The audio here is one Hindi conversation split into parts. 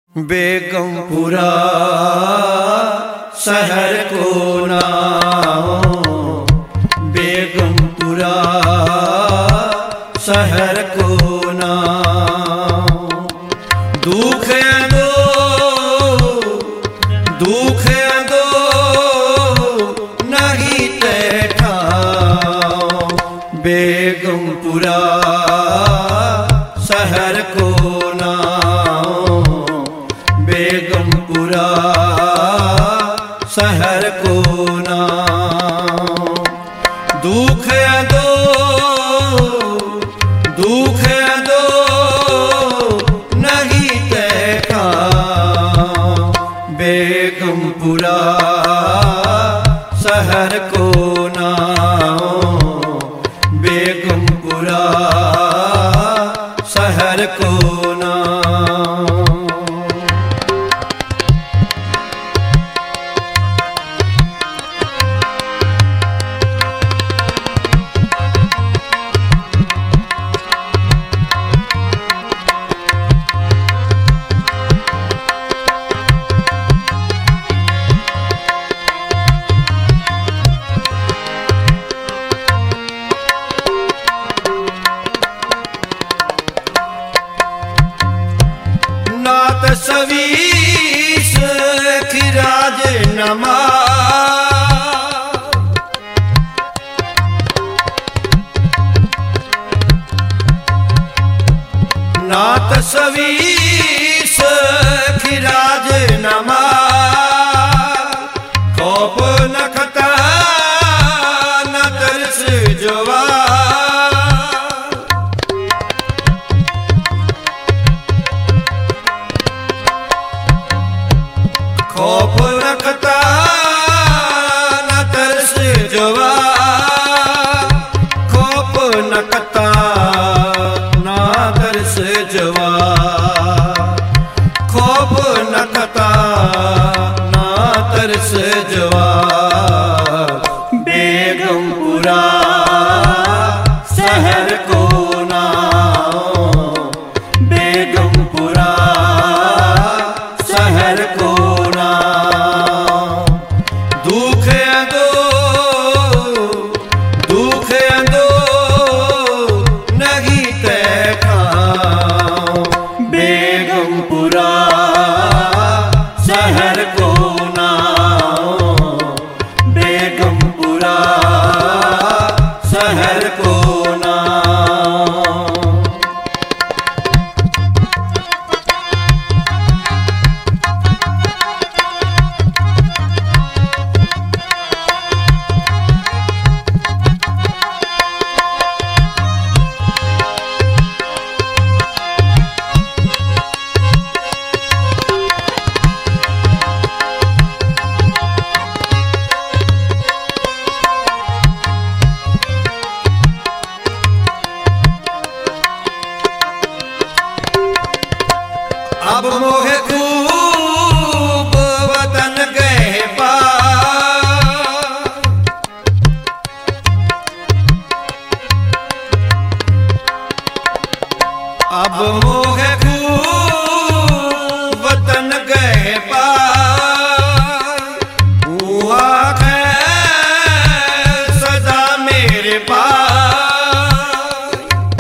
बेगमपुरा शहर को नाओ, बेगमपुरा शहर को नाओ। दुख दो नहीं तैठाओ, बेगमपुरा शहर को नाओ, बेगमपुरा शहर को नाओ। दुख दो नहीं तैठाओ, बेगमपुरा शहर को नाओ, बेगमपुरा शहर को नाओ। सवीस खिराज नमा, नात सवीस खिराज नमा। खौफ नखता न तरस जवा, खौफ रखता न तरस जवा, खौफ नखता न तरस जवा, खौफ नखता न तरस जवा। बेगमपुरा शहर को नाओ, बेगमपुरा शहर को नाओ। दुख दो नहीं तैठाओ, बेगमपुरा शहर को नाओ, बेगमपुरा शहर को नाओ। अब मोहे खूब वतन गए पार, अब मोहे खूब वतन गए पार। हुआ है सदा मेरे पास,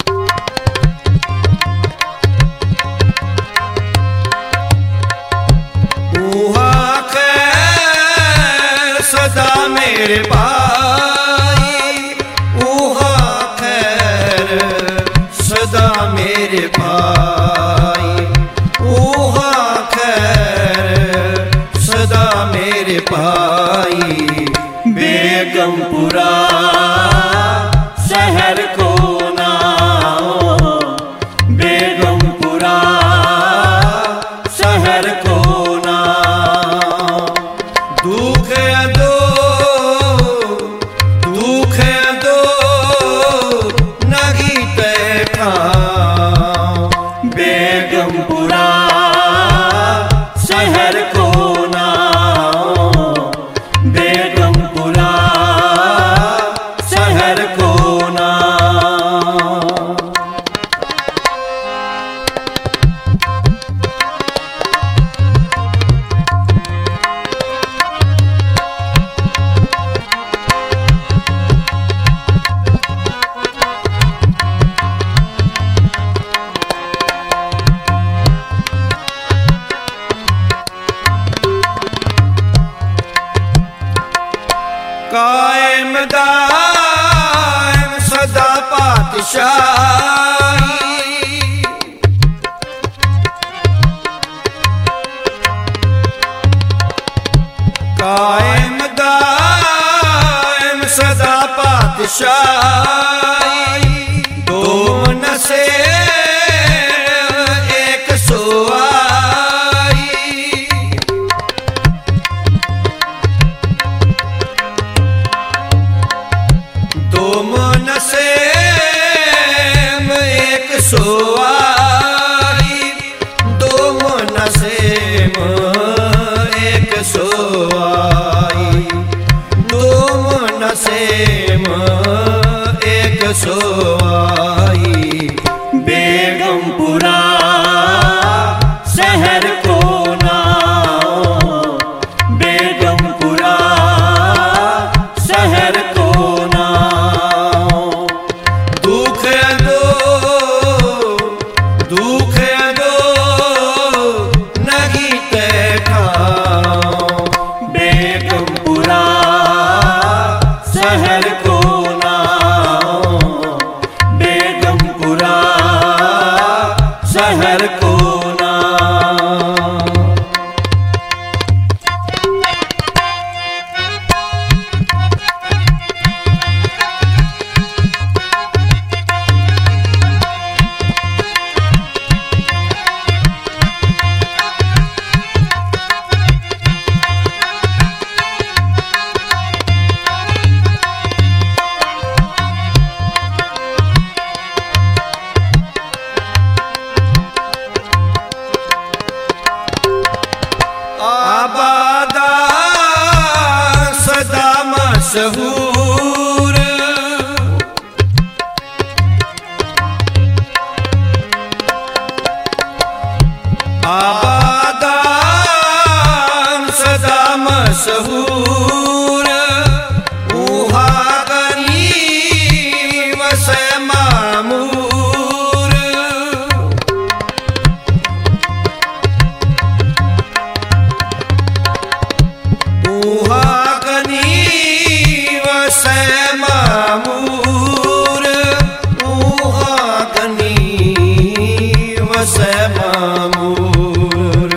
सदा मेरे भाई। ऊहा खैर सदा मेरे भाई, ऊहा खैर सदा मेरे भाई। बेगमपुरा शहर को नाओ, बेगमपुरा शहर को नाओ। दुख दो नहीं तैठाओ, बेगमपुरा शहर को नाओ, बेगमपुरा पातशाही, कायम दायम सदा पातशाही, दो मन से एक सोआई, दो मन से एक सोआई, दो मन से एक सोआई, दो मन से एक सोआई, बेगमपुरा शहर को नाओ, बेगमपुरा शहर को नाओ, दुख दो नहीं खाओ, बेगमपुरा शहर को नाओ, बेगमपुरा शहर को नाओ। आबादा सदा मशहूर, आबादा सदा मशहूर, ऊहा गनी वसे मामूर, मामूर, ऊहागनी वसे मामूर,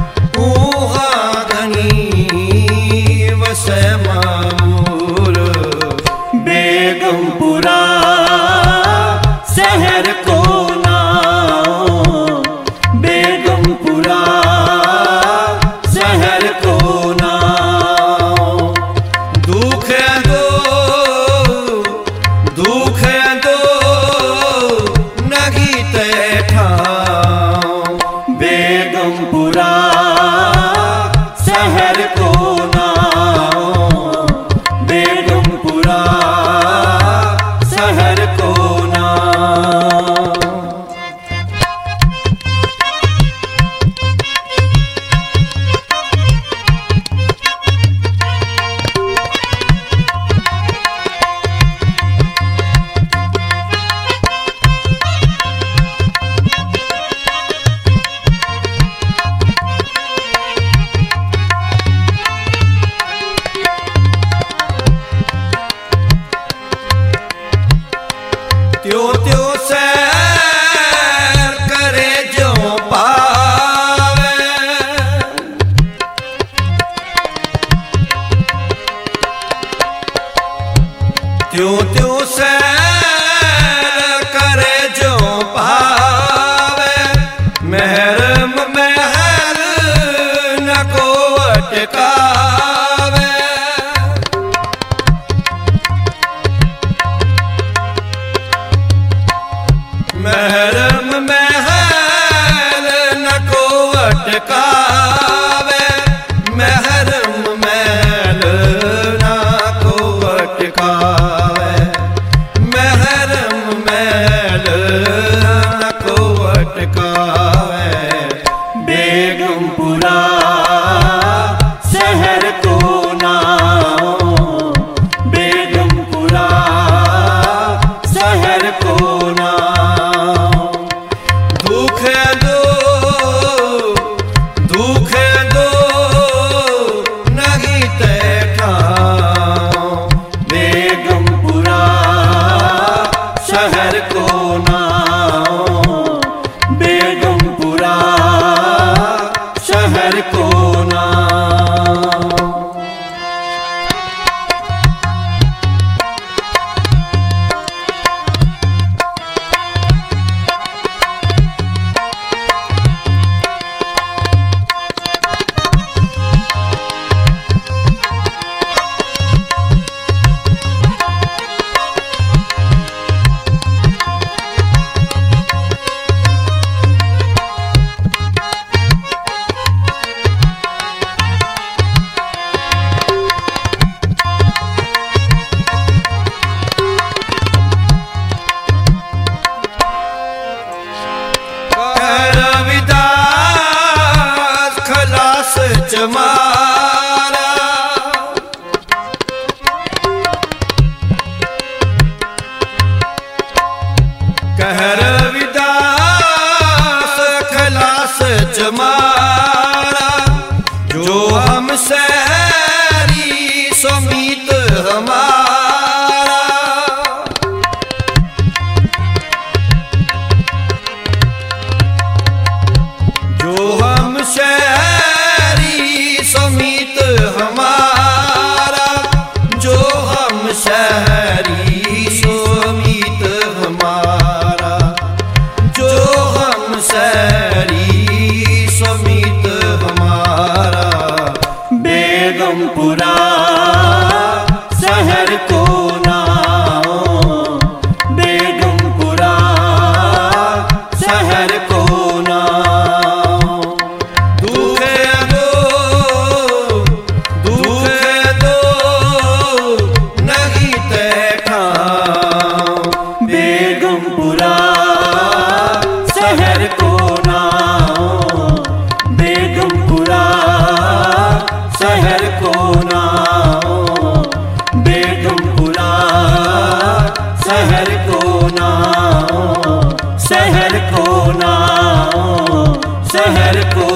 ऊहागनी वसे मामूर, बेगमपुरा शहर को नाओ, बेगमपुरा शहर को नाओ, दुख दो नहीं ठाओ, बेगमपुरा शहर को नाओ, बेगमपुरा शहर को नाओ। त्यो त्यो सैर करे जो पावे, त्यो त्यो सैर करे जो पावे, महरम महल न को अटकावे, महरम महल न को अटकावे, महरम महल न को अटकावे, महरम महल न को अटकावे, बेगमपुरा शहर को नाओ, बेगमपुरा शहर को नाओ, दुख दो नहीं ठाओ, बेगमपुरा शहर को शहर को नाम। चमारा कह रविदास खलास चमारा, जो हम सैरी समीत हमारा। जो हम समीत हमारा, जो हम शहरी समीत हमारा, जो हम शहरी समीत हमारा। बेगमपुरा शहर को नाम, बेगमपुरा शहर को नाम। दुखे बेगमपुरा शहर को नाम, बेगमपुरा शहर को नाम, बेगमपुरा शहर को नाम, शहर को नाम, शहर को